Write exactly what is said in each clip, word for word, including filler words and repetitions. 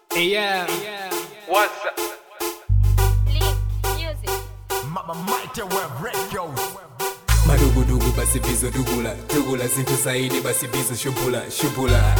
Yeah. What's up? Link music. Mama mighty web records. Madugudugu basi bizo dugula dugula zintu zaidi basi bizo shubula shubula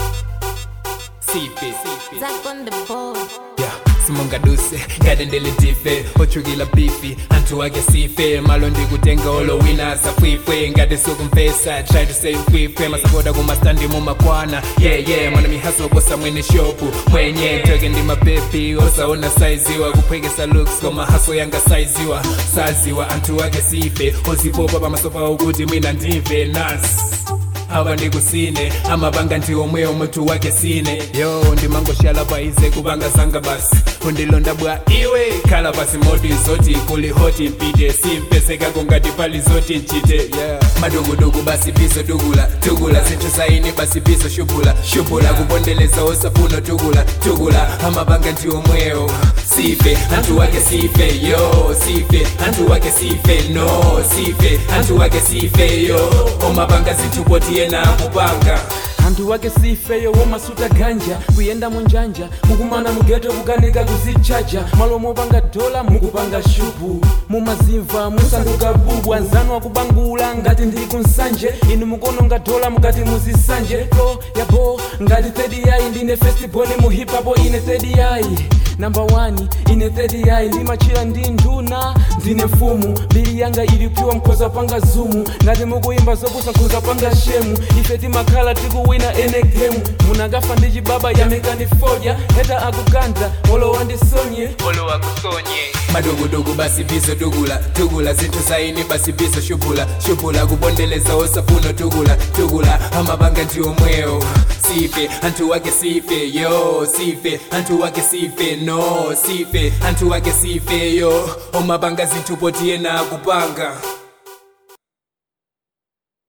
sipe Zach on the board. yeah simunga duse gadendele tife ochugila bifi antu wake sife malondi kutenga olo wina safwifwe ngade sukumfesa try to say fwifwe masaboda kumastandi mumakwana yeah yeah mwana mihaso bosa mwene shopu mwenye toge ndi mapepi osaona saiziwa kupwekesa looks koma haso yanga saiziwa saziwa antu wake sife ozipopa pamasofa ukuti mwina ndive nas haba ndikusine amabanga ndiwo mwe omuntu wake sine yo ndimangoshala paize kubanga zanga basi undilonda bwa iwe khala basi modi zoti kuli hoti mpite simpeseka kongati pali zoti nchite yeah. Madugudugu basi bizo dugula tugula zintu zaini basi bizo shubula shubula kupondeleza osafuno tugula tugula amabanga ndiwo mweo sife antu wake sife yo sife antu wake sife no sife antu wake sife yo omabanga zintupoti yena kupanga antu wake sifeyo womasuta ganja kuyenda munjanja mukumana mugeto kukanika kuzichaja malo mopanga dola mukupanga shupu mumazimva musanduka bubu anzanu akubangula ngati ndili kunsanje inu mukononga dola mukati muzisanje ko yabo ngati third eye ndine festival mu hip hop ine third eye number one ine third eye ndimachira ndi nduna ndine mfumu mbiri yanga ilipiwa mkoza panga zumu ngati mukuimba zopusa nkuza panga shemu ife timakhala tikuwina ene game munagafa ndi chibaba yamekanifoja heta akuganda olo wandisonye Olo akusonye. madugudugu basi bizo dugula tugula zintu zaini basi bizo shubula shubula kupondeleza osafuno tugula tugula amabanga ndiwo mweo sife antu wake sife yo sife antu wake sife no sife antu wake sife yo omabanga zintupoti yena kupanga